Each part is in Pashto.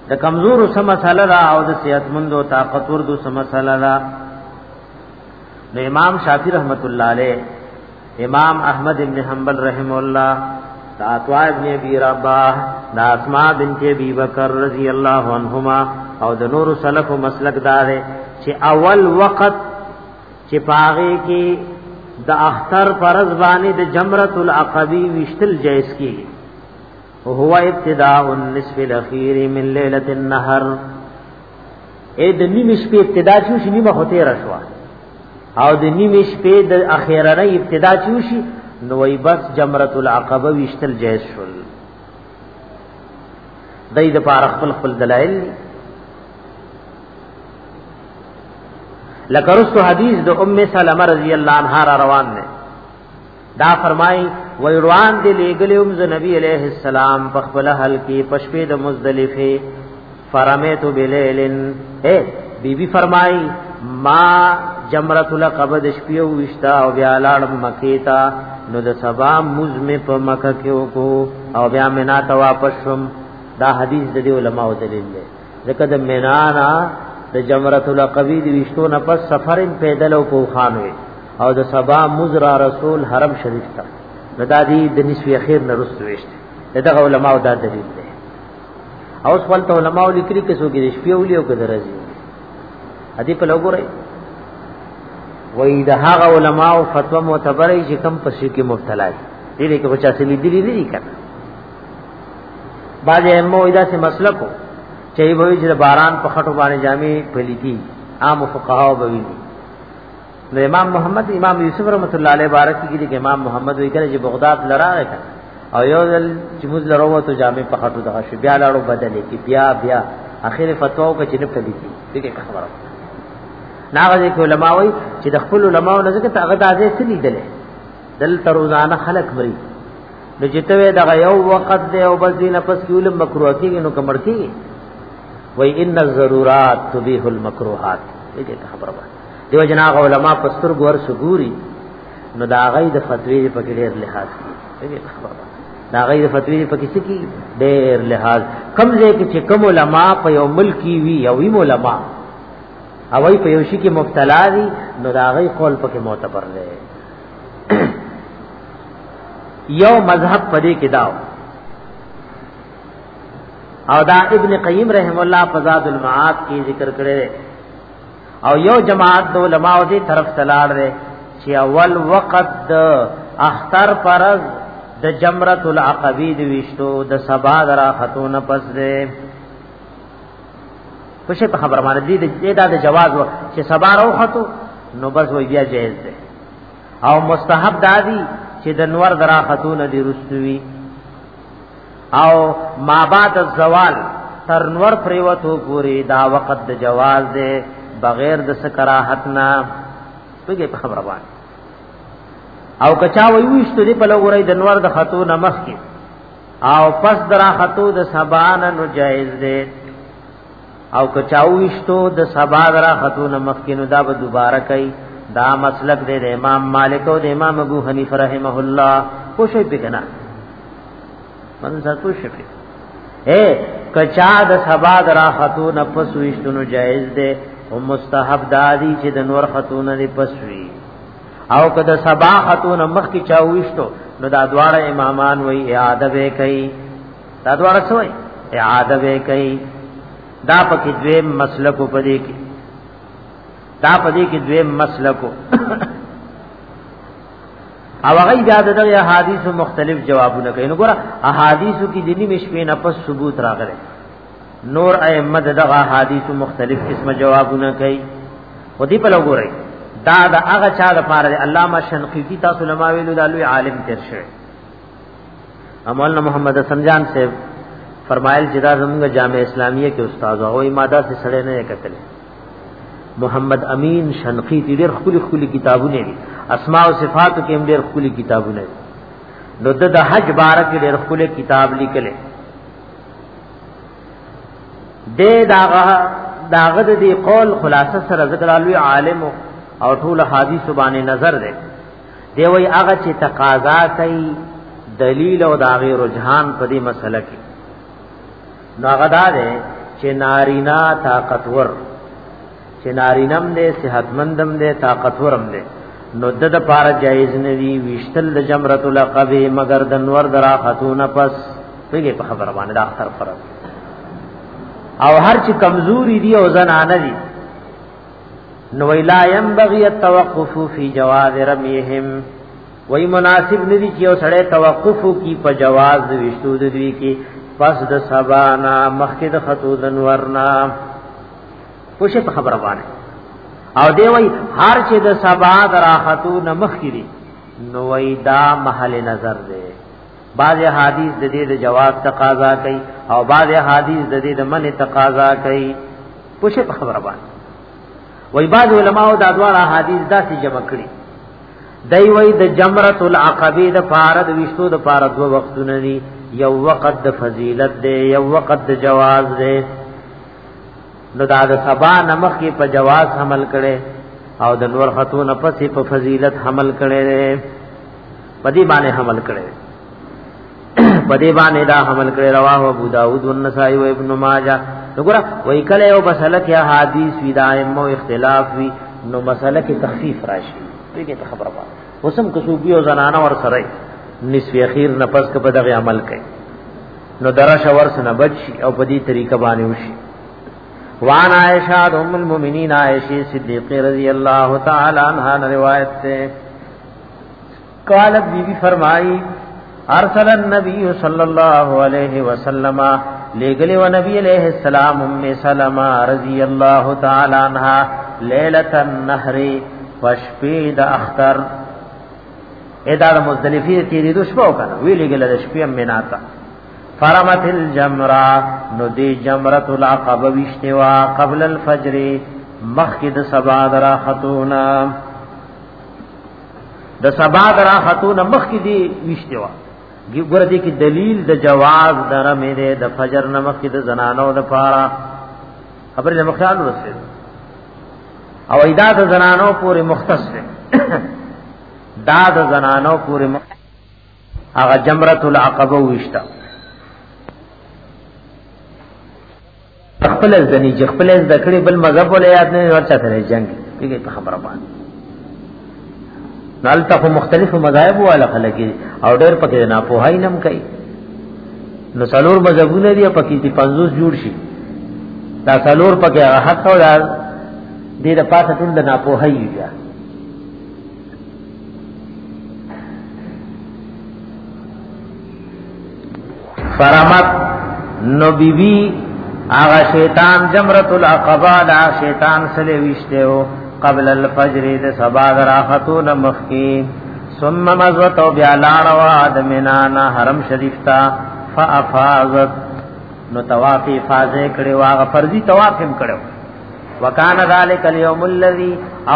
د کمزور سم مسله را او د صحتمند او طاقتور دو سم مسله را. نو امام شافعی رحمت الله علیه، امام احمد ابن حنبل رحم الله، دا عطا ابن ابي رباح، دا اسماء بنت ابي بکر رضی الله عنهما او د نور سلف مسلک دار چې اول وخت چې پاغه کې د اختر فرض باندې د جمرۃ العقبی وشتل جائز کی هو ابتداء النصف الاخير من ليله النهر. اې د نیمه شپې ابتدا شو، نیمه هوته راشوا او د نیمه شپې د اخیرانه ابتدا شي، نو وی بس جمرۃ العقبه وشتل جائز شول. دای د پاره خپل دلایل لکه رسو حدیث د ام سلمہ رضی اللہ عنہا را روان نے دا فرمائی وی روان دی لګلم ز نبی علیہ السلام په خپل حل کې پشپې د مزدلفه فرمیت بلیلن. بی بی فرمائی ما جمرۃ العقبہ د شپې وشتا او بیا لاړ مکې ته، نو د سبا مزم په مکه کې کو او بیا مینا ته واپس شم. دا حدیث د علماء دلیل دی ځکه د مینا نه د جمرۃ العقبی د وشتو نه پس سفرین پیدل او په خان وي او د سبا مزرا رسول حرم شریف ته ندادی د نصف اخیر نه رسو وشت. دغه علماء دا دلیل دی. او خپل علماء لیکلي کې سو کې شپې ولي او کې درځي ادي په لګورای وای د هغه علماء فتوا معتبرې چې کم پسې کې مبتلا دي دې کې بچا سلی دي نه کړه. باځه مو ایدا سے مسلک کو چي وای چې باران په خټو باندې جامې پلیتی عام فقها وبوي. نو امام محمد امام یوسف رحمت الله علیه بارک کې دي امام محمد وی کړي چې بغداد لراغه کړه او یو ځل چې موږ لروه ته جامې په خټو دغه شی بیا لاړو بدلې کې بیا اخر فتوا کو چې نه پلیتی دغه خبره ناغه کې علماء وای چې د خپل علماء نه ځکه هغه د ازې سلی دله دل تروزانه خلق مری نو چې ته دغه یو وخت دی او بس دینه پس کېول مکروه کېږي نو کمر کېږي. وای ان الضرورات تبيح المكروهات دغه خبره ده. دیو جنا علماء پستر ګور سګوري نو دا غي د فتوی په کې ډېر لحاظ کوي. دغه خبره ده دا غي د فتوی په کې څه کې ډېر لحاظ کم ځای کې چې کوم علماء په یو ملکی وی او وی علماء او وی په یو شي کې مبتلا دي نو دا غي قول پکې معتبر دی. یو مذهب پدې کې داو او دا ابن قیم رحم الله فزاد المعاد کی ذکر کړي او یو جماعت د علماء دې طرف تلاړ دي چې اول وقت د اختر فرض د جمرۃ العقبی د وشتو د سبا درا خاتون پس دې پښه په خبره باندې دې دا د جواز چې سبا راو خاتو نو بس وی بیا جایز ده او مستحب دادی چې د نور درا خاتون دې رستوي او ما بعد الزوال تر نور پریوتو پوری دا وقت د جواز دے بغیر د سکراحت نا بګه په خبره باندې او کچا ویوشت دی په لوري د نور د خطو نمخ کی او پس درا خطو د سبان نو جائز دے او کچا ویشتو د سبا درا خطو نمخ کی نو دا به دوباره کوي. دا مسلک دے د امام مالک او د امام ابو حنیفه رحمه الله کوشش وکنا منځه شفیع کچا د سبا درا خاتون پس وشتونو جائز ده او مستحب دادی چې د نور خاتون نه پس وی او که د سبا خاتون مخ کی چا وشتو نو دا دواړه امامان وی اعاده به کوي. دا دواړه سوې اعاده به کوي. دا پکې دویم مسلک پدې کې دا پدې کې دویم مسلک او هغه بیا د احادیث مختلف جوابونه کوي. نو ګوره احادیثو کې دیني مشپې نه پس ثبوت راغله نور ائمه دغه احادیث مختلف قسمه جوابونه کوي. ودی په لګورئ دا هغه چا د پاره علامه شنقیطی تاسو علماء ویلو د لوی عالم تیر شوی مولانا محمد حسن جان سے فرمایل چې دا زموږ جامع اسلامیه کې استاد او ماده سے سره نه کتل. محمد امین شنقیطی ډېر خولي کتابونه دي اسماء او صفات کې هم ډېر خولي کتابونه دي. نو د حج بارک ډېر خولي کتاب لیکل دې داغه دې قول خلاصه سره ذکر الوی عالم او ټول حدیث باندې نظر ده. دی وی هغه چې تقاضا کوي دلیل او داغه رجحان په دې مسله کې نو هغه ده چې نارینا طاقتور، چې نارینم دې صحتمندم دې طاقتورم دې، نو د پاره جایز نه دی وشتل د جمرۃ العقبه مگر د نور درا خاتون پس پیږي په خبره باندې د اختر فرض. او هر چې کمزوري دی او زنانه دي نو ویلا ينبغي التوقف في جواز رميهم، وای مناسب ندی چې او سړی توقف کی په جواز د وشتو د دوی کې پس د سبانا مخکې د خطو د نورنا پوښه په خبره باندې. او دی وای هر چې د سبا درا خطو نه مخکې دي نو وای دا محل نظر دی. بعض حدیث د دې د جواز تقاضا کوي او بعض حدیث د دې د منع تقاضا کوي پوښه په خبره باندې. وای بعض علماء دا دوه حدیث داسې جمع کړي، دای وای د جمرۃ العقبه د فارد وشتو د فارد دو وختونه دي، یو وقت د فضیلت دی یو وقت د جواز دی. نو دا د سبا نمخ کې په جواز حمل کړي او د نور خاتون پسې په فضیلت حمل کړي، پدی باندې حمل کړي پدی باندې دا حمل کړي. رواه ابو داود والنسائی و ابن ماجه. وګوره وای کله یو مسله کې احادیث وی دائمو اختلاف وی نو مسله کې تخفیف راشي دغه ته خبره وایي. وسم کسوبی او زنانه ور سره نصف اخیر نفس کې په دغه عمل کوي نو درشه ورس نه بچي او په دې طریقه باندې وشي. وان عائشہ ام المؤمنین عائشہ صدیقہ رضی اللہ تعالی عنہا روایت سے قالت بی بی فرمائی ارسل النبی صلی اللہ علیہ وسلم لے گلے و نبی علیہ السلام ام سلمہ رضی اللہ تعالی عنہا لیلۃ النحر فشفید اختر ادار مزدلفی تیری دشبو کنا ویلی گلے دشپیم مناتا فرمت الجمرہ نو دی جمرۃ العقبہ وشتوا قبل الفجر مخد سبا درا خاتونا د سبا درا خاتونا مخد دی وشتوا ګور دې کې دلیل د جواز دره مې ده د فجر نمخ کې د زنانو د پارا خبرې له مخال ورسېد او ایدا د زنانو پورې مختص ده دا د زنانو پورې هغه جمرۃ العقبہ وشتا خپل ځنی چې خپل ذکر بل مذهب ولې یاد نه ورچا ته جنگ پیږي په خبره باندې نالته مختلف مذاهب والا خلک او ډېر پکې نه پوهای نم کوي نو څلور مذهبونه دي پکې 50 جوړ شي دا څلور پکې حق او دې د پاسه ټول د نه پوهای یا فرامت نو بیبی آغا شیطان جمرۃ العقبہ دا شیطان سلے وشتے ہو قبل الفجر دے سبا دراختون مخی ثم مزوتو بیالان واد منانا حرم شریفتا فافاظت نو توافی فازے کڑے واغا فرضی توافیم کڑے وکان ذالک اليوم الذی او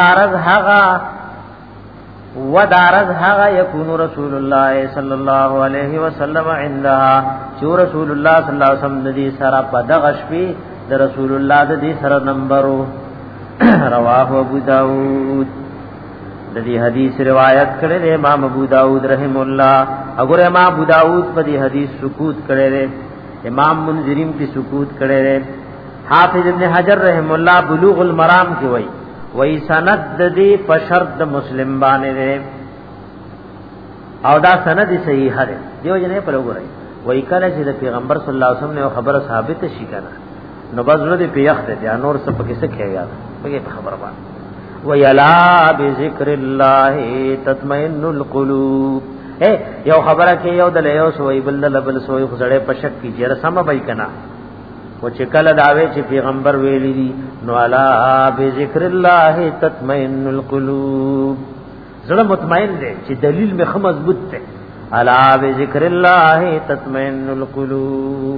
ودارز هغه یکون رسول الله صلی الله علیه وسلم عندها چو رسول الله صلی الله علیه وسلم دې سره په دغه شپې د رسول الله دې سره نمبرو رواه ابو داود د دې حدیث روایت کړي امام ابو داود رحم الله اگر امام ابو داود په دې حدیث سکوت کړي امام منذریم په سکوت کړي حافظ ابن حجر رحم الله بلوغ المرام کې وایي وی سند دې په شرط د مسلم باندې او دا سند صحیح ده دیو جنې پر وګورئ وی کله چې د پیغمبر صلی الله علیه وسلم نه خبره ثابت شي کنه نو بازره دې پیخ ده نور څه پکې څه کېږي پکې خبره باندې وی الا بذکر الله تطمئن القلوب یو خبره کې یو د یو سوې بل بل سوې خسړې په شک کې جره سم بای کنه و چې کله داوی چې پیغمبر ویلی دي نو الا بذکر الله تطمئن القلوب زړه مطمئن دي چې دلیل مخ مضبوط ده الا بذکر الله تطمئن القلوب.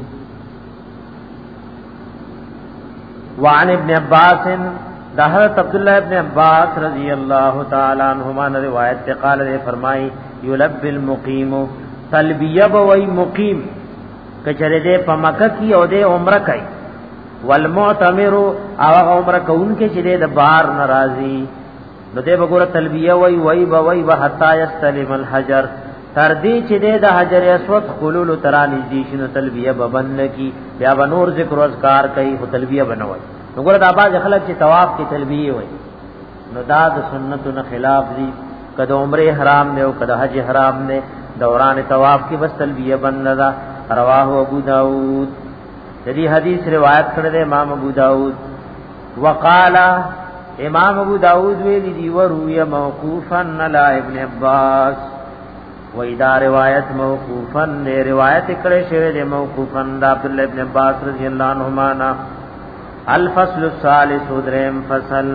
وعن ابن عباس ده حضرت عبداللہ ابن عباس رضی اللہ تعالی عنہما نے روایت سے قال نے فرمائی یلبی المقیم تلبیہ بوئی مقیم کچره دې په مکه کې او دې عمره کوي والمعتمر او عمره کوونکې چې دې د بار ناراضي نو دې وګوره تلبیه وای وای به حتا یستلم الحجر تر دې چې د حجر اسود خلول ترانی دي شنو تلبیه ببند کی بیا بنور ذکر او اذکار کوي او تلبیه بنوي وګوره دا باز خلک چې طواف کې تلبیه وي نو دا د سنتو خلاف دي کده عمره حرام نه او کده حج حرام نه دوران طواف کې بس تلبیه بند دا رواه ابو داود دې حدیث روایت کړی دی امام ابو داود وقال امام ابو داود ویلی دی وروی موقوفا علی ابن عباس و اذا روایت موقوفا نے روایت کړي شوی دی موقوفا د عبد الله ابن عباس رضی الله عنهما نا الفصل الثالث دریم فصل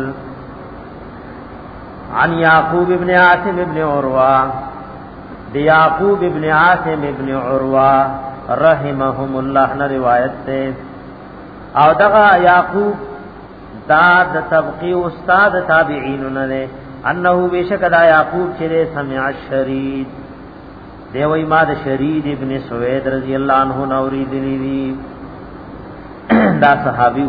عن یعقوب ابن عاصم ابن عروہ دی یعقوب ابن عاصم ابن عروہ رحمهم الله نے روایت تے او دغه یعقوب دا د طبقی استاد تابعین نے انه بشک دا یعقوب چې سمع الشرید دی وای ما د شرید ابن سوید رضی الله عنه نوری دی دا صحابی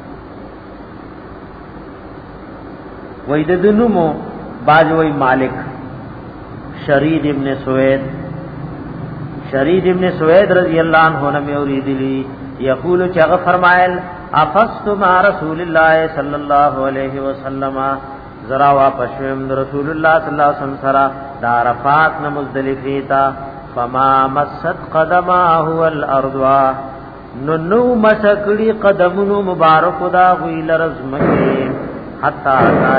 وای د دنمو باج وای مالک شرید ابن سوید شرید ابن سوید رضی اللہ عنہ نے اوریدلی یقول چغ فرمائل افست مع رسول اللہ صلی اللہ علیہ وسلم ذرا واپسم رسول اللہ صلی اللہ علیہ وسلم سرا دارفات نہ مزدلفیتا فما مست قدمه الارض نو مسکڑی قدمونو مبارک دا غیل رزمکی حتا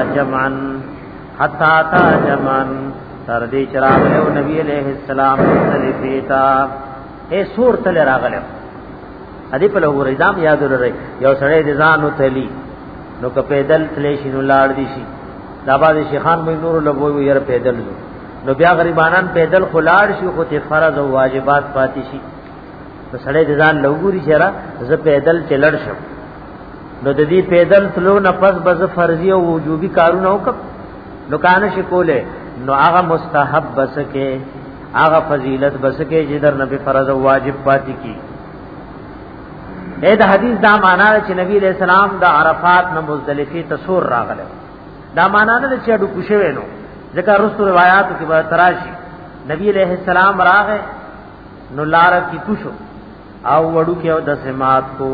تا جمعن تر دې چراغ له نبی عليه السلام مختلفیتا اے سور تل راغله ادي په لور ایدام یاد لري یو سړی د ځانو تلی نو که پیدل تلی شنو لاړ دي شي دا باندې شیخان مې نور له وو ير پیدل نو بیا غریبانان پیدل خلاړ شي خو ته فرض او واجبات پاتې شي نو سړی د ځان لوګوري چیرې زه پیدل چلړ شم نو د دې پیدل تلو نه پس بز فرضي او وجوبي کارونه وکړ نو کان شي کوله نو هغه مستحب بسکه هغه فضیلت بسکه چې در نبی فرض او واجب پاتې کی اې د حدیث دا معنا چې نبی علیہ السلام د عرفات نه مزدلفه تصور راغله دا معنا نه چې اډو کوشوي نو ځکه رسو روایتو کې به تراشي نبی علیہ السلام راغه نو لار کی کوشو او وړو کې او د سمات کو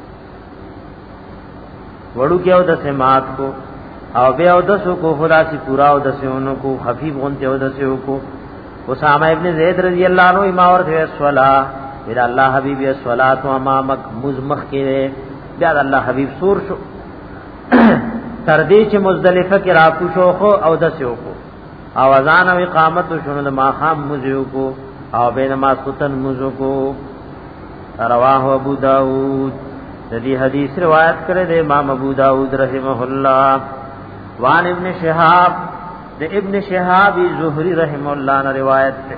وړو کې او د سمات کو او بیا او دسو کو خدا سی پورا او دسونو کو خفیف غنته او دسو کو اسامہ ابن زید رضی اللہ عنہ امام ورته الصلاه اذا الله حبیب الصلاه امامک مزمخ کې بیا الله حبیب سور شو تر دې چې مزدلفه کې را پوښو خو او دسو کو او اذان او اقامت شنو د ماخام مزو کو او بین ما سوتن مزو کو رواه ابو داود د دې حدیث روایت کړی د امام ابو داود رحمه الله وان ابن شهاب د ابن شهاب زهری رحم الله نے روایت ہے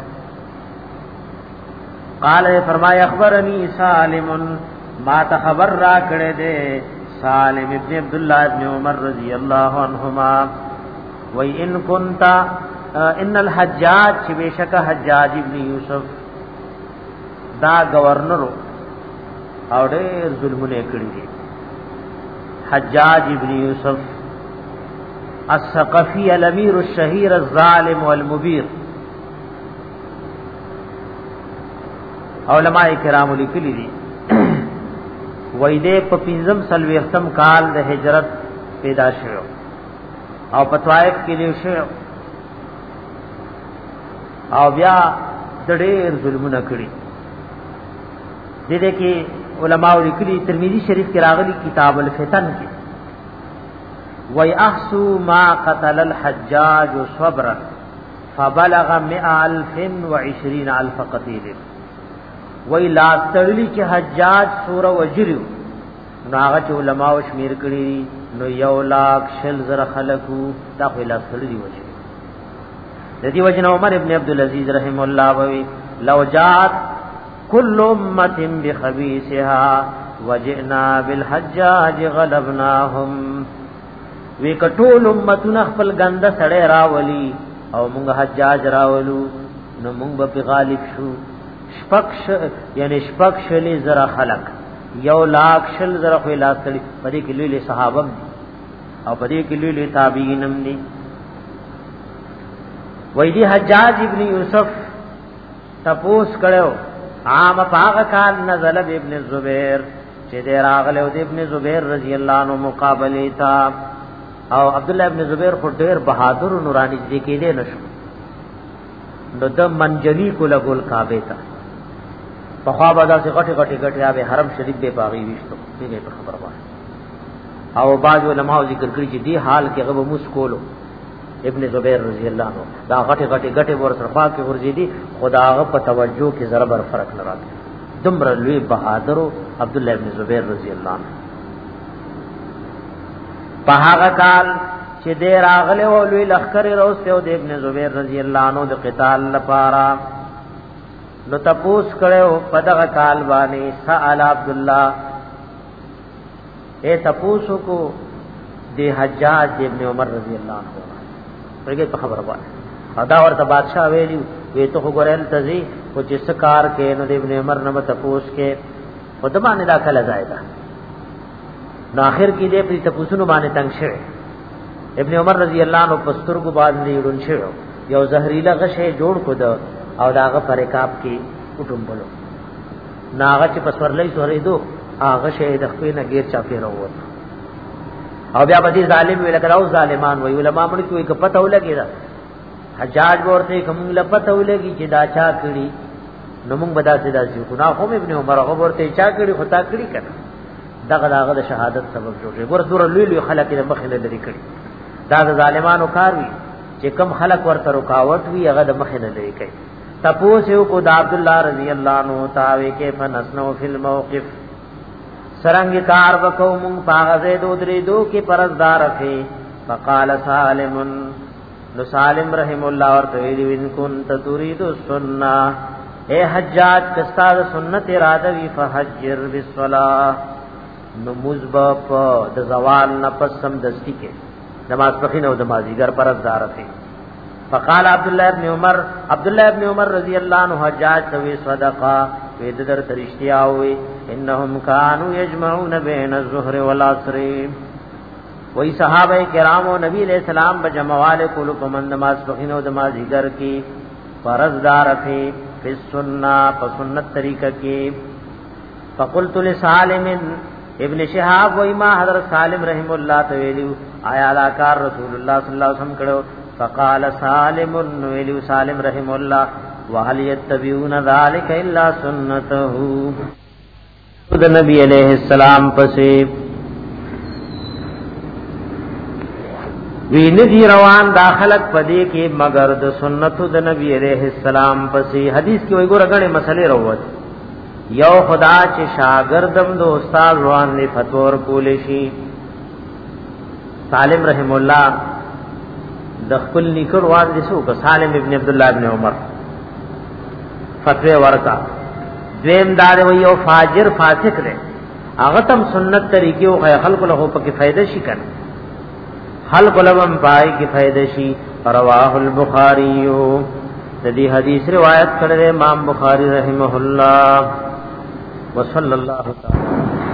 قال فرمایا اخبرنی سالم ما خبر را کړه دے سالم ابن عبد الله ابن عمر رضی اللہ عنہما و ان كنت ان الحجاج بشک حجاج ابن یوسف دا گورنر او ډېر ظلمونه کړی دي حجاج ابن یوسف الثقفی الامیر الشهیر الظالم والمبیر علماء کرام لیکلی دي وایده په پنځم سلوختم کال د هجرت پیدا شو او په طائف کې له شو او بیا ډېر ظلمونه کړی دې کې علماء لیکلي ترمذی شریف کې راغلي کتاب الفتن کې وای احسو ما قتل الحجاج صبرا فبلغ 120,000 قتیل وای لا تړلی چې حجاج سور وجریو نو هغه علماء شمیر کړي نو 1,00,000 خلقو دا خلا تړلی وجه د دې وجه عمر ابن عبد العزيز رحم الله وی لو جاءت كل امه بخبيثها وجئنا بالحجاج غلبناهم وی کټول امتونه خپل غنده سړی راولي او موږ حجاج راولو نو موږ به غالب شو شپکش یعنی شپکشلی زرا خلق 1,00,000 خو لا تړي پدې کې لوی صحابه او پدې کې لوی تابعین هم دي وای دی حجاج ابن یوسف تپوس کړو عام پاغ کال نزل ابن زبیر چې دې راغله د ابن زبیر رضی الله عنه مقابله تا او عبد الله ابن زبیر خو ډیر بہادر نورانی دي کې دې نشو نو د منجلی کو لګول کعبه تا په خوا باندې څه غټي به حرم شریف به باغی وشتو دې په خبره وایي او بعض علماء ذکر کړی چې دی حال کې غو مسکولو ابن زبیر رضی الله عنه دا غټي ور سره خوا کې ورځي دي خداغه په توجه کې ذره بر فرق نه راځي دمر لوی بہادر عبد الله ابن زبیر رضی الله عنه په هغه کال چې دې راغله او لوی لخر روسته او د ابن زبیر رضی الله عنه د قتال لپاره نو تپوس کړو په دغه کال باندې سأل عبد الله اے تپوسو کو دی حجاج ابن عمر رضی اللہ عنہ پرګه په خبره وایي ادا ورته بادشاہ ویلی وی ته وګورل تزي او چې سکار کې نو ابن عمر نه تپوس کې خدمانه داخله زائدا نو اخر کې دې په تپوسونو باندې تنگ شه ابن عمر رضی الله عنه پستر کو باندې ورون شه یو زهريله غشه جوړ کو دا او داغه پر رکاب کې وټم بولو ناغه چې پسورلې سورې دو هغه شه د خپل نه غیر چا پیرو وو او بیا به ظالم ویل کراو ظالمان وی علماء مړ کوي که پته ولګی دا حجاج ورته کوم لپته ولګی چې دا چا کړي نو موږ بدا سدا چې ګناه هم ابن عمر هغه ورته چا کړي خطا کړي کنه دغه د شهادت سبب جوړي ګور دور لوی خلک د مخله لري کړي دا د ظالمانو کار وی چې کم خلک ورته رکاوټ وی هغه د مخله لري کوي تپوسو کو د عبد الله رضی الله عنه تاوي کې فنسنو فی الموقف سرنگ کار وکو مون پاغزه دو درې دو کې پرزدار فی فقال سالم نو سالم رحم الله ورته وی ان كنت تريد السنه اے حجاج کستا سنت اراده وی فحجر بالصلاه نو مزبپ د زوال نفس سم دستی کې نماز پخین او نمازیګر پرزدار فی فقال عبد الله ابن عمر رضی الله عنه حجاج توی صدقه وید در ترشتیا وی انهم كانوا يجمعون بين الظهر والعصر وی صحابه کرام او نبی علیہ السلام بجمعوال کول پمن نماز پخین او نمازیګر کی فرضدار فی السنه سنت طریقہ کی فقلت لسالم ابن شهاب وی ما حضرت سالم رحم الله تعالی آیا لاکار رسول الله صلی الله علیه وسلم کړه فقال سالم ویلو سالم رحم الله وهل يتبعون ذلك الا سنته د نبی علیہ السلام پسې وی ندی روان داخلك پدې کې مگر د سنت د نبی علیہ السلام پسې حدیث کې وی ګور غړې مسلې وروت یو خدا چې شاګردم د استاد روان نه فتور کول شي سالم رحم الله د خپل نیکر وان دي سو که سالم ابن عبد الله ابن عمر فتوی ورکا دویم دار وی او فاجر فاسق دی هغه تم سنت طریقې او خلق له په کې فائدہ شي کنه خلق لهم پای کې فائدہ شي رواه البخاری د دې حدیث روایت کړی امام بخاری رحمه الله وصلی الله تعالی